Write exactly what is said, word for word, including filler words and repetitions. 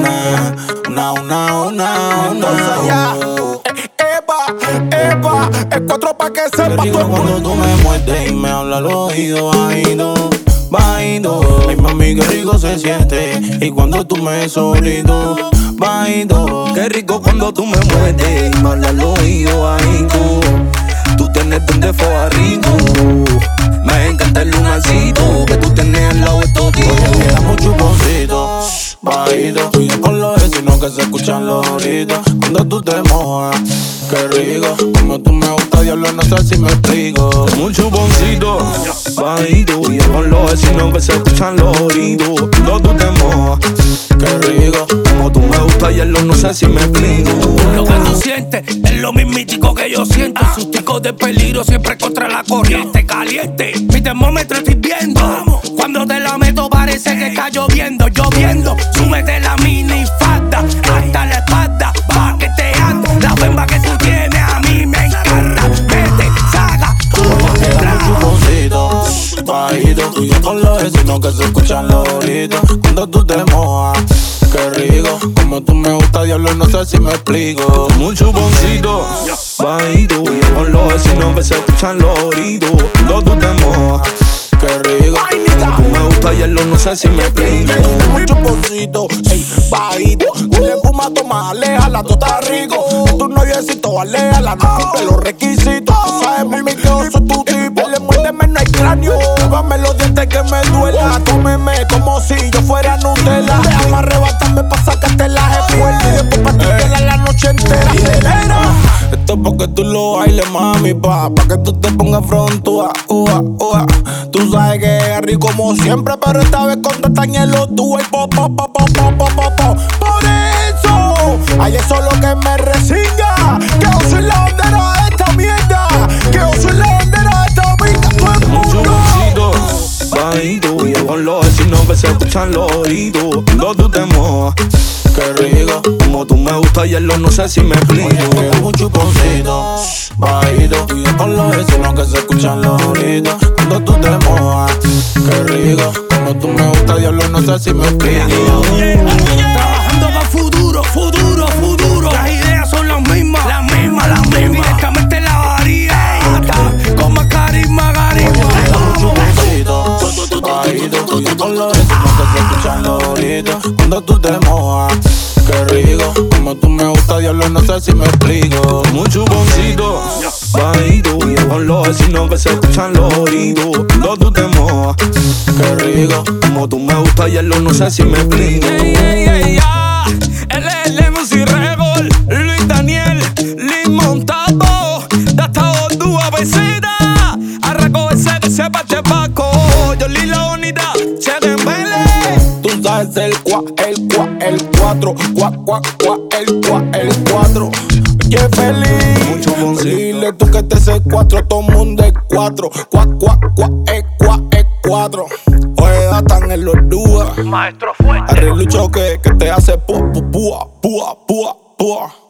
una, una, una, una, una. Epa, epa, es cuatro pa' que sepa Qué rico todo el cuando mundo. tú me muerdes y me hablas al oído bajito, bajito. Ay, mami, qué rico se siente. Y cuando tú me solito, bajito. Qué rico cuando tú me muerdes y me hablas al oído bajito. Tú tienes donde fue rico. Me encanta el lunarcito que tú tienes al lado de todo. Me da mucho chuponcito, bajito. Tú y yo con los vecinos que se escuchan los gritos. Cuando tú te mojas, qué rico. Como tú me gusta, diablo, no sé si me explico. Un chuponcito, bajito. Y yo con los vecinos que se escuchan los gritos. Cuando tú te mojas, Qué rico. como tú me gusta, hielo, no sé si me explico. Lo que tú sientes es lo mismítico que yo siento. Susticos de peligro siempre contra la corriente caliente. Mi termómetro estoy viendo. Cuando te la meto parece que está lloviendo, lloviendo. Súbete la mini falda hasta la espalda, pa' que te ande. La bemba que tú tienes a mí me encanta. Vete, saca, Me da mucho chuponcito, bajito. Tú y yo con los vecinos que se escuchan los gritos. Cuando tú te mojas, qué rico. Como tú me gusta, diablo, no sé si me explico. Un chuponcito, bajito. Y yo con los vecinos que se escuchan los gritos. Cuando tú te mojas, Qué rico. como tú me gusta, hielo, no sé si me explico. Un chuponcito, ey, bajito. Con la espuma toma, aléjala, tú estás rico. Tu noviecito, aléjala, no cumple los requisitos. Tú sabes, mami, que yo soy tu tipo. Le muérdeme, no hay cráneo. Llévame los dientes que me duela. Cómeme como si yo fuera Nutella. Déjame arrebatarme pa' sacarte la fuerte. Y después pa' ti queda la noche entera. Libera. Esto es porque tú lo bailes, mami, pa' Pa' que tú te pongas frontúa, ua, ua. Tú sabes que es rico como siempre, pero esta vez con detañelo tú y po, po, po, po, po, po, po, po. Por eso, ay, eso es lo que me resinga. Que yo soy la bandera de esta mierda. Que yo soy la bandera de esta vida. Todo el Un mundo. chuponcito, bajito. Y yo con los vecinos que se escuchan los gritos. Cuando tú te mojas, Qué rico. como tú me gusta, hielo, no sé si me explico. Me da un chuponcito, bajito. Tú y yo con los vecinos que se escuchan los gritos. Cuando tú te mojas, qué rico. Como tú me gusta, diablo, no sé si me explico. trabajando para futuro, futuro, futuro. Las ideas son las mismas, las mismas, las mismas. Directamente la varía. Con más carisma, carisma. Chuponcito, bajito. Tú y yo con los vecinos que se escuchan los gritos. Cuando tú te mojas, qué rico. Como tú me gusta, diablo, no sé si me explico. Un chuponcito, bajito. Y yo con los vecinos que se escuchan los gritos. Cuando tú te mojas, Qué rico. como tú me gusta, hielo, no sé si me explico. Ey, ey, ey, ya. Él es el M C Rebel, Luis Daniel, Lin Montado. De esta bordúa peseta. Arraco ese que se parte Paco. Yo li la unidad, se dembele. Tú sabes el cua, el cua, el cuatro. Cua, cua, cua, el cua, el cuatro. Oye, feliz. Un chuponcito. Dile tú que este es el cuatro, todo mundo es cuatro. Cua, cua, cua, es cua, es cuatro. Oye, están en los dúas. Maestro fuerte. Arreglo y choque que te hace pu, pu, pua, pua, pua, pua.